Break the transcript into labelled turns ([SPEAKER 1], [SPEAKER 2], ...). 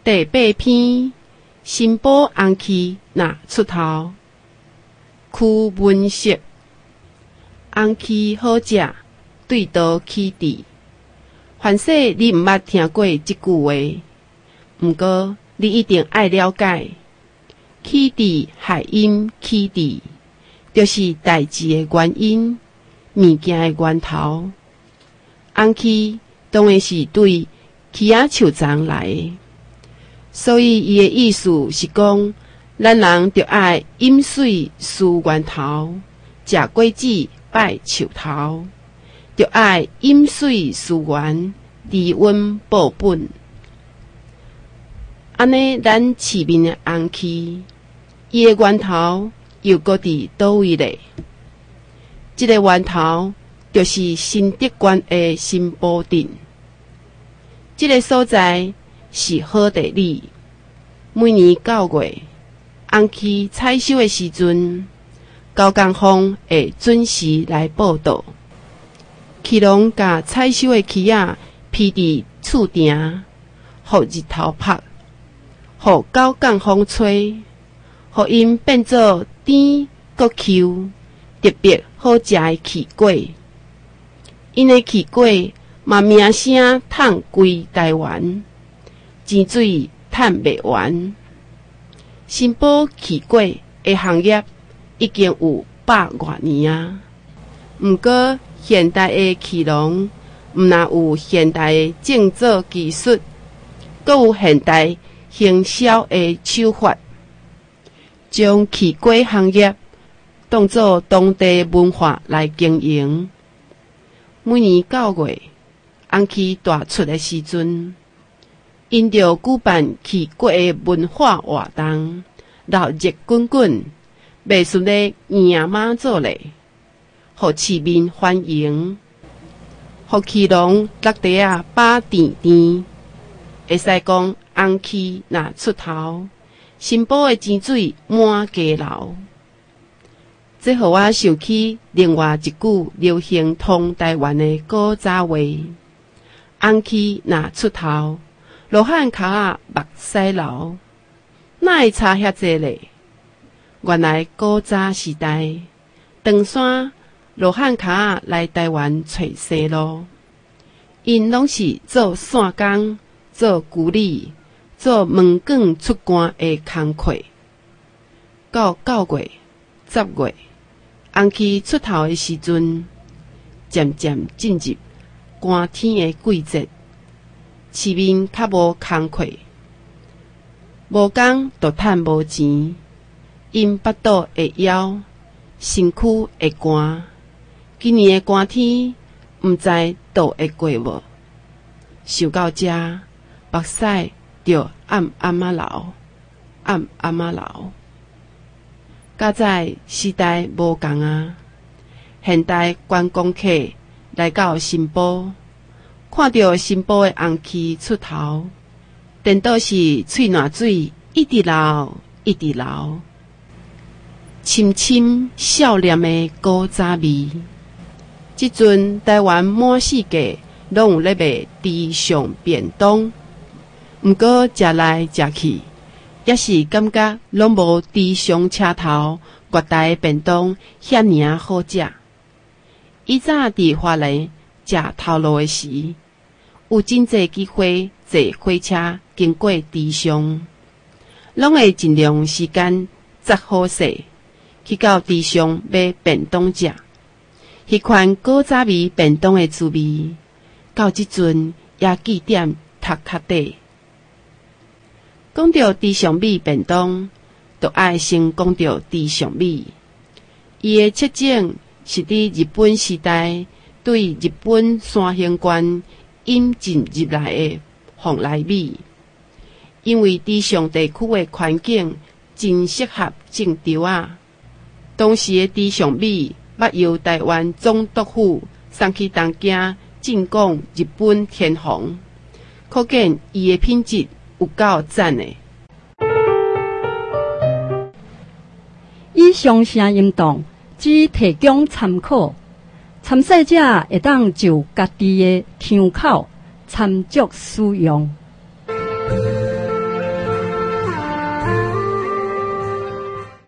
[SPEAKER 1] 第8篇，新宝红旗若出头。区文色，红旗好食，对刀起治。凡说你毋捌听过即句话，毋过你一定爱了解。起治谐音起治，就是代志的原因，物件的源头。红旗当然是对起仔树丛来的，所以伊的意思是讲，咱人着爱饮水思源头，食果子拜树头，着爱饮水思源，低温保本。安尼，咱市面的红旗，伊的源头又搁伫倒位咧？这个源头就是新德县的新宝镇。这个所在是好地理，每年9月，红旗采收的时阵，高工方会准时来报道。旗农甲采收的旗仔披伫厝埕，互日头晒，互高工风吹，互因变做甜搁 Q， 特别好食的旗果。因的旗果嘛名声叹规台湾，钱水叹袂完。新宝旗果的行业已经有100多年啊。毋过现代的旗农毋但有现代的制作技术，阁有现代行销的手法，将旗果行业当作当地文化来经营。每年9月，红旗大出的时阵，因着举办旗果的文化活动，热热滚滚，袂输咧赢马座咧，互市民欢迎，互旗农落地啊把甜甜，会使讲红旗若出头，新宝的钱水满家流。这互我想起另外一句流行通台湾的古早话：红旗若出头，罗汉脚仔目屎流。哪会差遐济咧？原来古早时代，长山罗汉脚仔来台湾找生路，因拢是做线工、做旧理、做门卷出关的工课。到9月、10月，红旗出头的时阵，渐渐进入寒天的季节，市面较无工课，无工就趁无钱，因腹肚会枵，身躯会寒。今年的寒天，毋知倒会过无？想到这，目屎就暗暗啊流，暗暗啊流。甲在时代无共啊，现代观光客来到新宝，看到新宝的红旗出头，颠倒是喙暖水一直流，一直流，深深少年的古早味。即阵台湾满世界拢有咧卖时尚便当，毋过食来食去，也是感觉拢无时尚车头绝代便当遐尔好食。以早伫花莲食头路的时，有真侪机会坐火车经过时尚，拢会尽量时间择好势，去到时尚买便当食。迄款古早味便当的滋味，到即阵也记点读较底。讲到时尚味便当，就爱先讲到时尚味。伊的切种是伫日本时代对日本山形县引进入来的蓬莱米，因为时尚地区的环境真适合种稻啊。当时的时尚米捌由台湾总督府送去东京进贡日本天皇，可见伊的品质有够赞的。
[SPEAKER 2] 以上声音档只提供参考，参赛者会当就家己的参考参照使用。